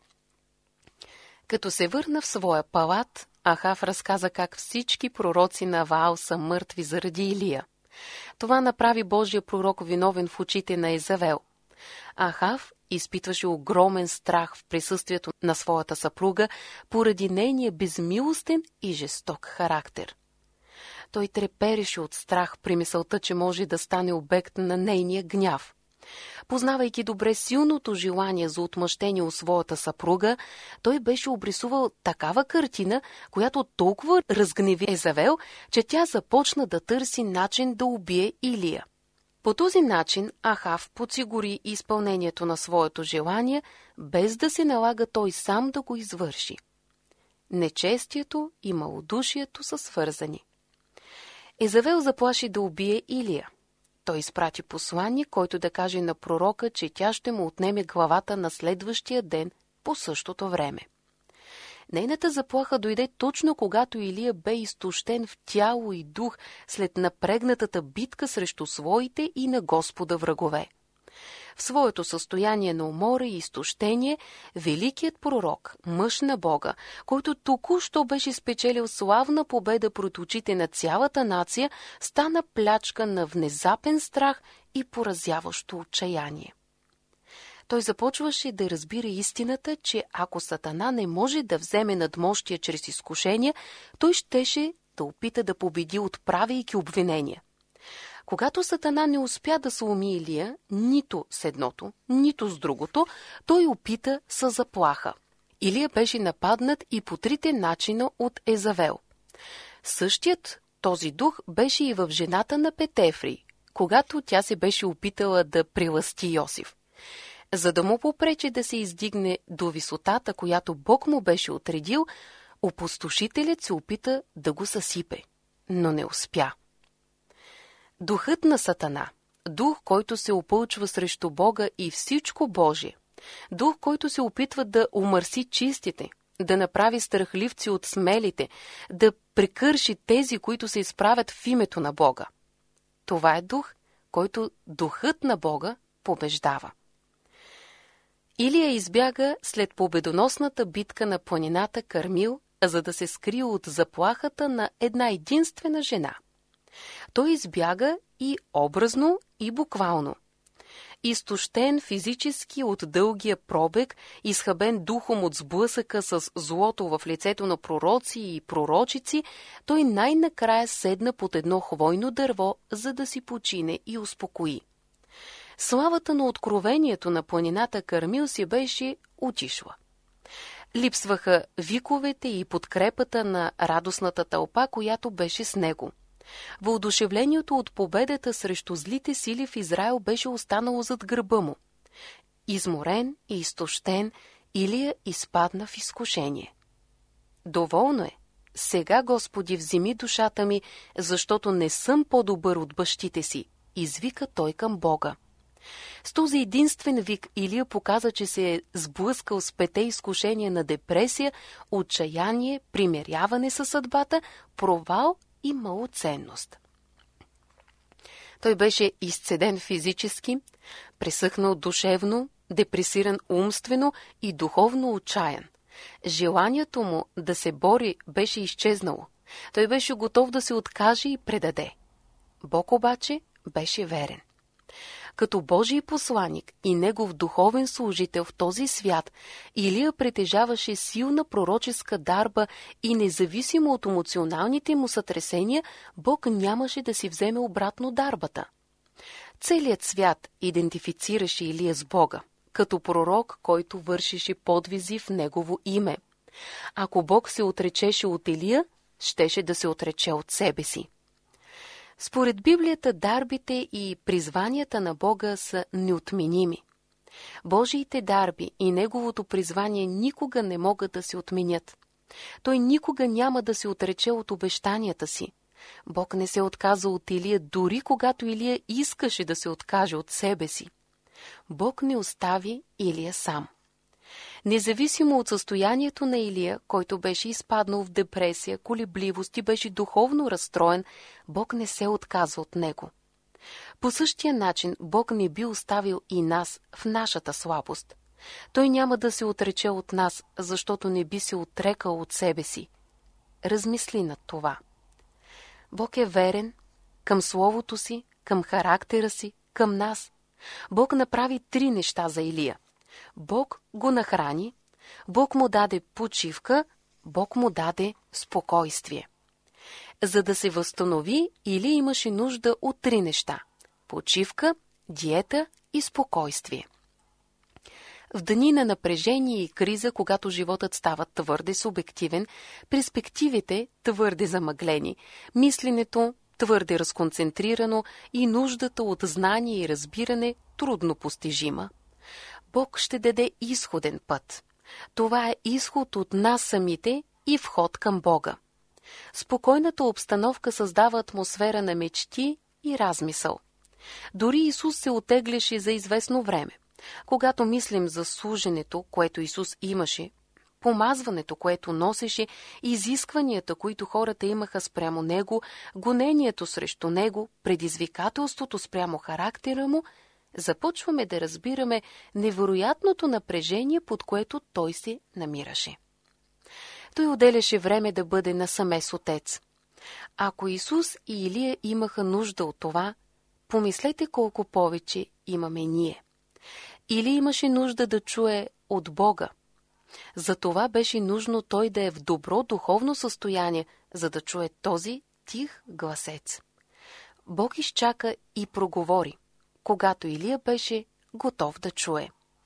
I: Като се върна в своя палат, Ахав разказа как всички пророци на Ваал са мъртви заради Илия. Това направи Божия пророк виновен в очите на Езавел. Ахав изпитваше огромен страх в присъствието на своята съпруга поради нейния безмилостен и жесток характер. Той трепереше от страх при мисълта, че може да стане обект на нейния гняв. Познавайки добре силното желание за отмъщение у своята съпруга, той беше обрисувал такава картина, която толкова разгневи Езавел, че тя започна да търси начин да убие Илия. По този начин Ахав подсигури изпълнението на своето желание, без да се налага той сам да го извърши. Нечестието и малодушието са свързани. Езавел заплаши да убие Илия. Той изпрати посланик, който да каже на пророка, че тя ще му отнеме главата на следващия ден по същото време. Нейната заплаха дойде точно когато Илия бе изтощен в тяло и дух след напрегнатата битка срещу своите и на Господа врагове. В своето състояние на умора и изтощение, великият пророк, мъж на Бога, който току-що беше спечелил славна победа пред очите на цялата нация, стана плячка на внезапен страх и поразяващо отчаяние. Той започваше да разбира истината, че ако Сатана не може да вземе надмощие чрез изкушения, той щеше да опита да победи, отправяйки обвинения. Когато Сатана не успя да сломи Илия, нито с едното, нито с другото, той опита със заплаха. Илия беше нападнат и по 3 начина от Езавел. Същият този дух беше и в жената на Петефри, когато тя се беше опитала да прелъсти Йосиф. За да му попречи да се издигне до висотата, която Бог му беше отредил, опустошителят се опита да го съсипе, но не успя. Духът на Сатана, дух, който се опълчва срещу Бога и всичко Божие, дух, който се опитва да умърси чистите, да направи страхливци от смелите, да прекърши тези, които се изправят в името на Бога. Това е дух, който духът на Бога побеждава. Илия избяга след победоносната битка на планината Кармил, за да се скрие от заплахата на една единствена жена. Той избяга и образно, и буквално. Изтощен физически от дългия пробег, изхабен духом от сблъсъка с злото в лицето на пророци и пророчици, той най-накрая седна под едно хвойно дърво, за да си почине и успокои. Славата на откровението на планината Кармил си беше отишла. Липсваха виковете и подкрепата на радостната тълпа, която беше с него. Въодушевлението от победата срещу злите сили в Израел беше останало зад гърба му. Изморен и изтощен, Илия изпадна в изкушение. Доволно е. Сега, Господи, вземи душата ми, защото не съм по-добър от бащите си, извика той към Бога. С този единствен вик Илия показа, че се е сблъскал с 5 изкушения на депресия, отчаяние, примиряване със съдбата, провал и малоценност. Той беше изцеден физически, пресъхнал душевно, депресиран умствено и духовно отчаян. Желанието му да се бори беше изчезнало. Той беше готов да се откаже и предаде. Бог обаче беше верен. Като Божий посланик и негов духовен служител в този свят, Илия притежаваше силна пророческа дарба и независимо от емоционалните му сътресения, Бог нямаше да си вземе обратно дарбата. Целият свят идентифицираше Илия с Бога, като пророк, който вършеше подвизи в негово име. Ако Бог се отречеше от Илия, щеше да се отрече от себе си. Според Библията, дарбите и призванията на Бога са неотменими. Божиите дарби и Неговото призвание никога не могат да се отменят. Той никога няма да се отрече от обещанията си. Бог не се отказа от Илия, дори когато Илия искаше да се откаже от себе си. Бог не остави Илия сам. Независимо от състоянието на Илия, който беше изпаднал в депресия, колебливост и беше духовно разстроен, Бог не се отказа от него. По същия начин Бог не би оставил и нас в нашата слабост. Той няма да се отрече от нас, защото не би се отрекал от себе си. Размисли над това. Бог е верен към Словото си, към характера си, към нас. Бог направи 3 неща за Илия. Бог го нахрани, Бог му даде почивка, Бог му даде спокойствие. За да се възстанови, Илия имаше нужда от 3 неща – почивка, диета и спокойствие. В дни на напрежение и криза, когато животът става твърде субективен, перспективите твърде замъглени, мисленето твърде разконцентрирано и нуждата от знание и разбиране трудно постижима, Бог ще даде изходен път. Това е изход от нас самите и вход към Бога. Спокойната обстановка създава атмосфера на мечти и размисъл. Дори Исус се отегляше за известно време. Когато мислим за служенето, което Исус имаше, помазването, което носеше, изискванията, които хората имаха спрямо Него, гонението срещу Него, предизвикателството спрямо характера Му, започваме да разбираме невероятното напрежение, под което Той се намираше. Той отделяше време да бъде насаме с Отец. Ако Исус и Илия имаха нужда от това, помислете колко повече имаме ние. Илия имаше нужда да чуе от Бога. Затова беше нужно той да е в добро духовно състояние, за да чуе този тих гласец. Бог изчака и проговори, когато Илия беше готов да чуе.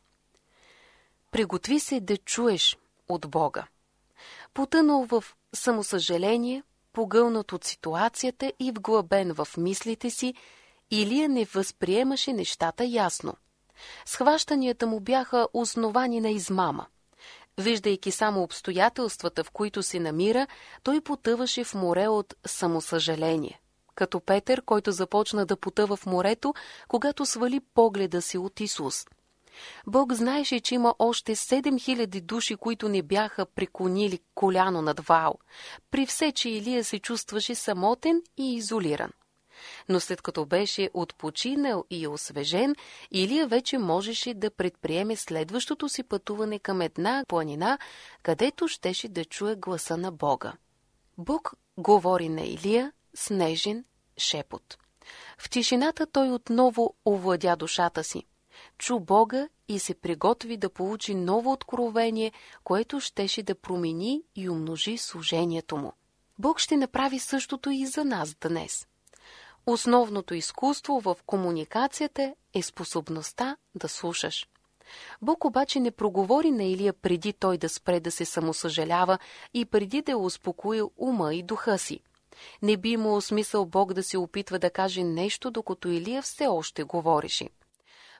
I: Приготви се да чуеш от Бога. Потънал в самосъжаление, погълнат от ситуацията и вглъбен в мислите си, Илия не възприемаше нещата ясно. Схващанията му бяха основани на измама. Виждайки само обстоятелствата, в които се намира, той потъваше в море от самосъжаление. Като Петър, който започна да потъва в морето, когато свали погледа си от Исус. Бог знаеше, че има още 7000 души, които не бяха преклонили коляно над Ваал, при все, че Илия се чувстваше самотен и изолиран. Но след като беше отпочинал и освежен, Илия вече можеше да предприеме следващото си пътуване към една планина, където щеше да чуе гласа на Бога. Бог говори на Илия с нежен шепот. В тишината той отново овладя душата си. Чу Бога и се приготви да получи ново откровение, което щеше да промени и умножи служението му. Бог ще направи същото и за нас днес. Основното изкуство в комуникацията е способността да слушаш. Бог обаче не проговори на Илия преди той да спре да се самосъжалява и преди да е успокоил ума и духа си. Не би имало смисъл Бог да се опитва да каже нещо, докато Илия все още говореше.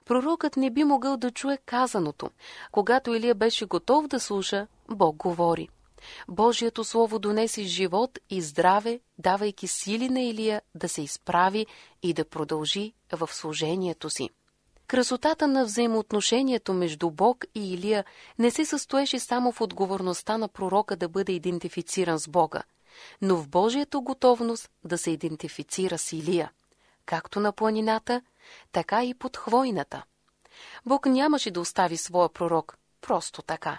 I: Пророкът не би могъл да чуе казаното. Когато Илия беше готов да слуша, Бог говори. Божието слово донесе живот и здраве, давайки сили на Илия да се изправи и да продължи в служението си. Красотата на взаимоотношението между Бог и Илия не се състоеше само в отговорността на пророка да бъде идентифициран с Бога, но в Божията готовност да се идентифицира с Илия, както на планината, така и под хвойната. Бог нямаше да остави своя пророк просто така.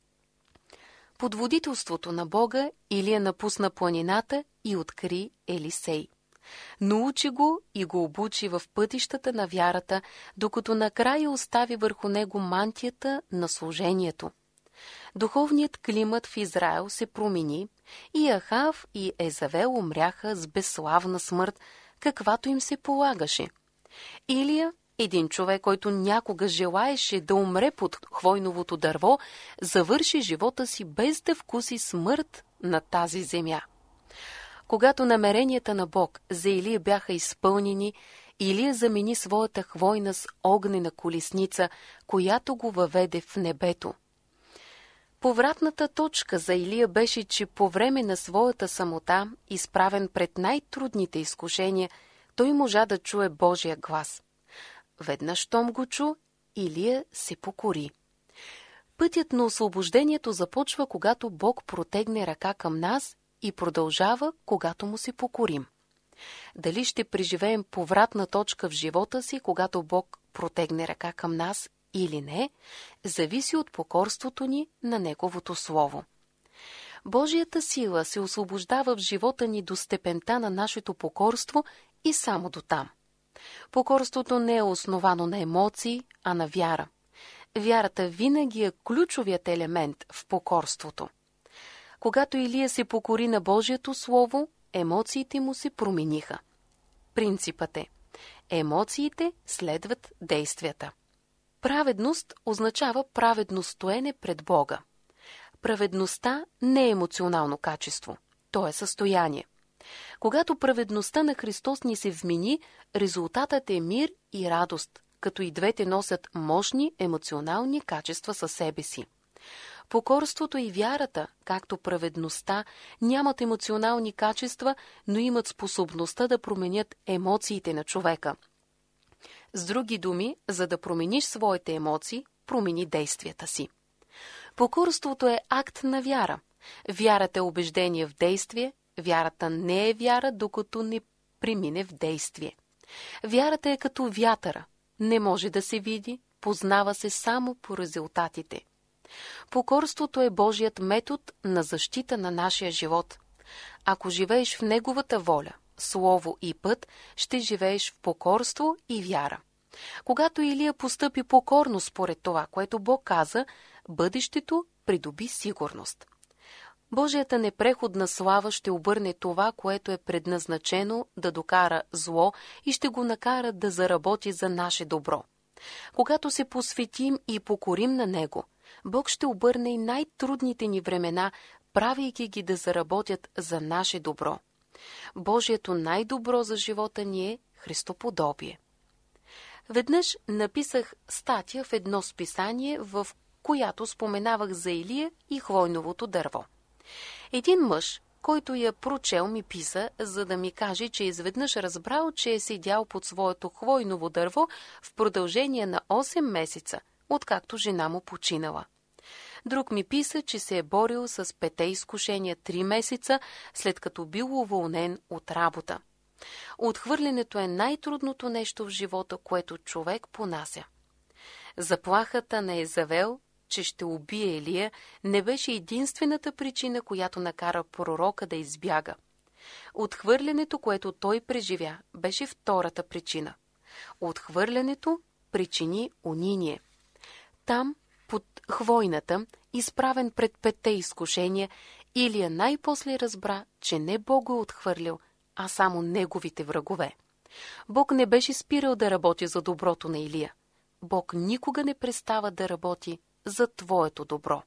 I: Под водителството на Бога Илия напусна планината и откри Елисей. Научи го и го обучи в пътищата на вярата, докато накрая остави върху него мантията на служението. Духовният климат в Израел се промени и Ахав и Езавел умряха с безславна смърт, каквато им се полагаше. Илия, един човек, който някога желаеше да умре под хвойновото дърво, завърши живота си без да вкуси смърт на тази земя. Когато намеренията на Бог за Илия бяха изпълнени, Илия замени своята хвойна с огнена колесница, която го въведе в небето. Повратната точка за Илия беше, че по време на своята самота, изправен пред най-трудните изкушения, той можа да чуе Божия глас. Веднъж щом го чу, Илия се покори. Пътят на освобождението започва, когато Бог протегне ръка към нас и продължава, когато му се покорим. Дали ще преживеем повратна точка в живота си, когато Бог протегне ръка към нас или не, зависи от покорството ни на Неговото Слово. Божията сила се освобождава в живота ни до степента на нашето покорство и само до там. Покорството не е основано на емоции, а на вяра. Вярата винаги е ключовият елемент в покорството. Когато Илия се покори на Божието Слово, емоциите му се промениха. Принципът е: емоциите следват действията. Праведност означава праведно стоене пред Бога. Праведността не е емоционално качество, то е състояние. Когато праведността на Христос ни се вмени, резултатът е мир и радост, като и двете носят мощни емоционални качества със себе си. Покорството и вярата, както праведността, нямат емоционални качества, но имат способността да променят емоциите на човека. С други думи, за да промениш своите емоции, промени действията си. Покорството е акт на вяра. Вярата е убеждение в действие, вярата не е вяра, докато не премине в действие. Вярата е като вятъра. Не може да се види, познава се само по резултатите. Покорството е Божият метод на защита на нашия живот. Ако живееш в Неговата воля, слово и път, ще живееш в покорство и вяра. Когато Илия постъпи покорно според това, което Бог каза, бъдещето придоби сигурност. Божията непреходна слава ще обърне това, което е предназначено да докара зло и ще го накара да заработи за наше добро. Когато се посветим и покорим на Него, Бог ще обърне и най-трудните ни времена, правейки ги да заработят за наше добро. Божието най-добро за живота ни е Христоподобие. Веднъж написах статия в едно списание, в която споменавах за Илия и хвойновото дърво. Един мъж, който я прочел, ми писа, за да ми каже, че изведнъж разбрал, че е седял под своето хвойново дърво в продължение на 8 месеца, откакто жена му починала. Друг ми писа, че се е борил с 5 изкушения 3 месеца, след като бил уволнен от работа. Отхвърлянето е най-трудното нещо в живота, което човек понася. Заплахата на Езавел, че ще убие Илия, не беше единствената причина, която накара пророка да избяга. Отхвърлянето, което той преживя, беше втората причина. Отхвърлянето причини униние. Там, под хвойната, изправен пред 5 изкушения, Илия най-после разбра, че не Бог го отхвърлил, а само неговите врагове. Бог не беше спирал да работи за доброто на Илия. Бог никога не престава да работи за твоето добро.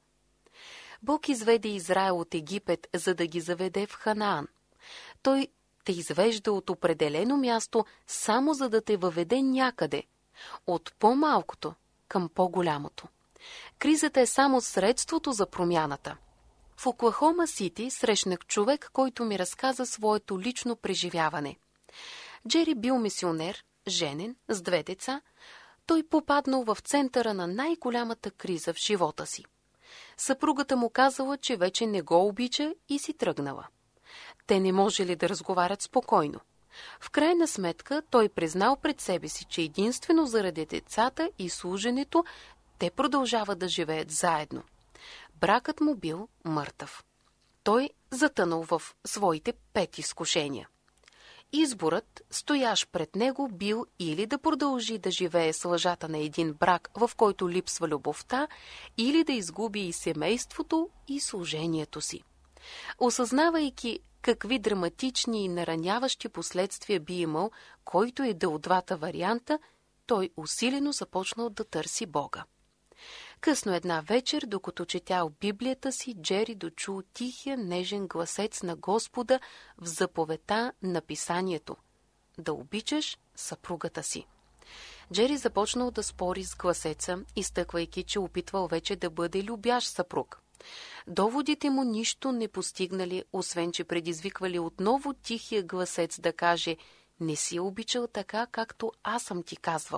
I: Бог изведе Израел от Египет, за да ги заведе в Ханаан. Той те извежда от определено място, само за да те въведе някъде, От по-малкото към по-голямото. Кризата е само средството за промяната. В Оклахома Сити срещнах човек, който ми разказа своето лично преживяване. Джери бил мисионер, женен, с 2 деца. Той попаднал в центъра на най-голямата криза в живота си. Съпругата му казала, че вече не го обича и си тръгнала. Те не можели да разговарят спокойно. В крайна сметка той признал пред себе си, че единствено заради децата и служенето те продължават да живеят заедно. Бракът му бил мъртъв. Той затънал в своите 5 изкушения. Изборът, стоящ пред него, бил или да продължи да живее с лъжата на един брак, в който липсва любовта, или да изгуби и семейството, и служението си. Осъзнавайки какви драматични и нараняващи последствия би имал, който и да от двата варианта, той усилено започнал да търси Бога. Късно една вечер, докато четял Библията си, Джери дочул тихия, нежен гласец на Господа в заповедта на писанието – да обичаш съпругата си. Джери започнал да спори с гласеца, изтъквайки, че опитвал вече да бъде любящ съпруг. Доводите му нищо не постигнали, освен че предизвиквали отново тихия гласец да каже «Не си обичал така, както аз съм ти казвал».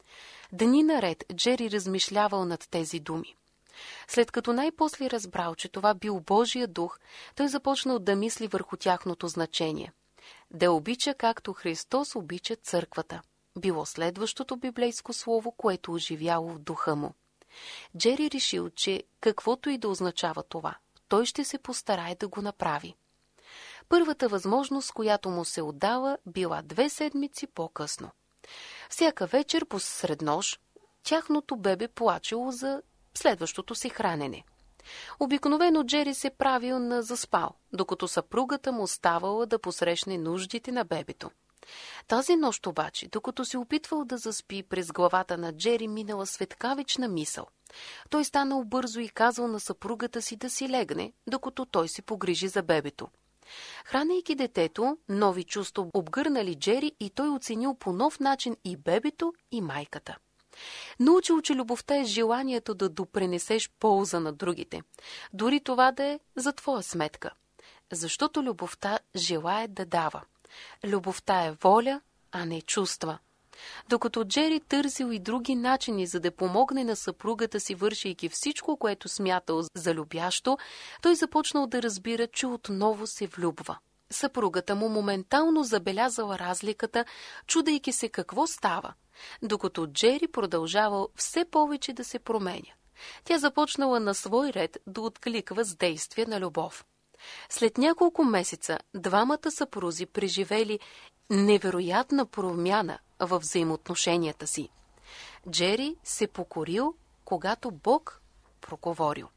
I: Дни наред Джери размишлявал над тези думи. След като най-после разбрал, че това бил Божия дух, той започнал да мисли върху тяхното значение. Да обича както Христос обича църквата. Било следващото библейско слово, което оживяло в духа му. Джери решил, че каквото и да означава това, той ще се постарае да го направи. Първата възможност, която му се отдала, била 2 седмици по-късно. Всяка вечер посред нощ тяхното бебе плачело за следващото си хранене. Обикновено Джери се правил на заспал, докато съпругата му оставала да посрещне нуждите на бебето. Тази нощ обаче, докато се опитвал да заспи, през главата на Джери минала светкавична мисъл. Той станал бързо и казал на съпругата си да си легне, докато той се погрижи за бебето. Хранейки детето, нови чувства обгърнали Джери и той оценил по нов начин и бебето, и майката. Научил, че любовта е желанието да допренесеш полза на другите, дори това да е за твоя сметка. Защото любовта желае да дава. Любовта е воля, а не чувства. Докато Джери търсил и други начини, за да помогне на съпругата си, вършейки всичко, което смятал за любящо, той започнал да разбира, че отново се влюбва. Съпругата му моментално забелязала разликата, чудейки се какво става, докато Джери продължавал все повече да се променя. Тя започнала на свой ред да откликва с действие на любов. След няколко месеца двамата съпрузи преживели невероятна промяна във взаимоотношенията си. Джери се покорил, когато Бог проговорил.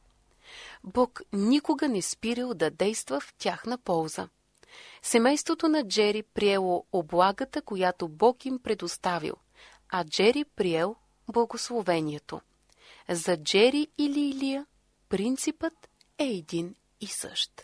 I: Бог никога не спирал да действа в тяхна полза. Семейството на Джери приело облагата, която Бог им предоставил, а Джери приел благословението. За Джери или Илия принципът е един и същ.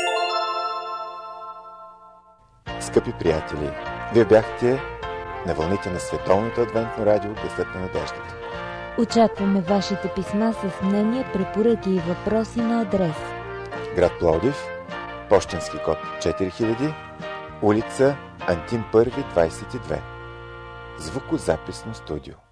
A: Скъпи приятели, вие бяхте на вълните на Световното адвентно радио Гласът на надеждата.
B: Очакваме вашите писма с мнения, препоръки и въпроси на адрес:
A: град Пловдив, пощенски код 4000, улица Антим 1, 22. Звукозаписно студио.